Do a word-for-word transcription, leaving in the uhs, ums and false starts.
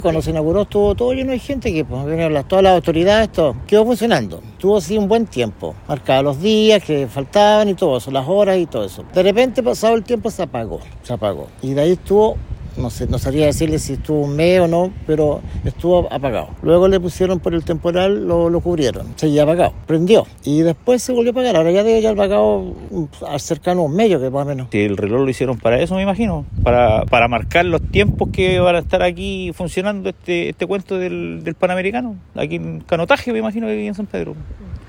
Cuando se inauguró estuvo todo lleno de gente, que pues, vinieron las, todas las autoridades, todo. Quedó funcionando. Estuvo así un buen tiempo. Marcaba los días que faltaban y todo eso, las horas y todo eso. De repente, pasado el tiempo, se apagó. Se apagó. Y de ahí estuvo, no sé, no sabría decirle si estuvo un mes o no, pero estuvo apagado. Luego le pusieron por el temporal, lo, lo cubrieron. Seguía apagado. Prendió. Y después se volvió a apagar. Ahora ya debe haber apagado cercano a un medio, que más o menos. Sí, el reloj lo hicieron para eso, me imagino. Para, para marcar los tiempos que van a estar aquí funcionando este, este cuento del, del Panamericano. Aquí en Canotaje, me imagino, que aquí en San Pedro.